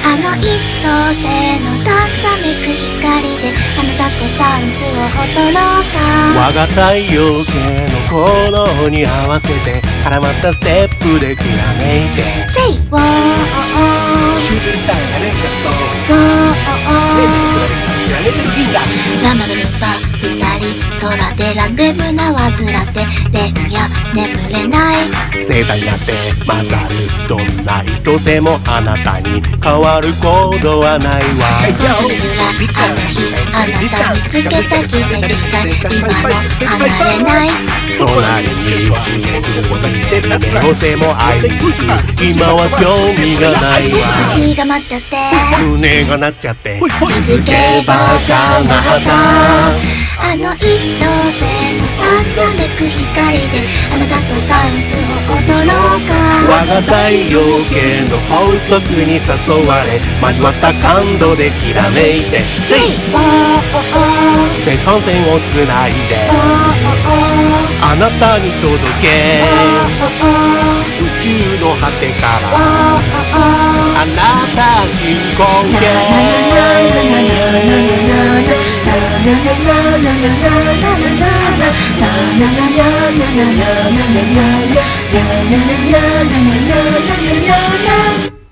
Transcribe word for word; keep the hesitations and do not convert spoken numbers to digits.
あの一等星のさんざめく光であなたとダンスを踊ろうか。 我が太陽系の行動に合わせて絡まったステップできらめいて Say wow シューティングスターが連歌しそう wow やめてる銀河生で見た二人空でランデブな患って連夜眠れない星座になって混ざるどんな意図でもあなたに変わることはないわ。 星に裏あの日あなた見つけた奇跡さ今も離れない隣にいし夢をせも会いに行く今は興味がないわ。 足が待っちゃって胸が鳴っちゃって気づけばかなったあの一等星のさんざめく光であなたとダンスを踊ろうか。 我が太陽系の法則に誘われ交わった感動できらめいて Say wow 青函線をつないで oh あなたに届け oh 宇宙の果てから oh あなた進行形 oh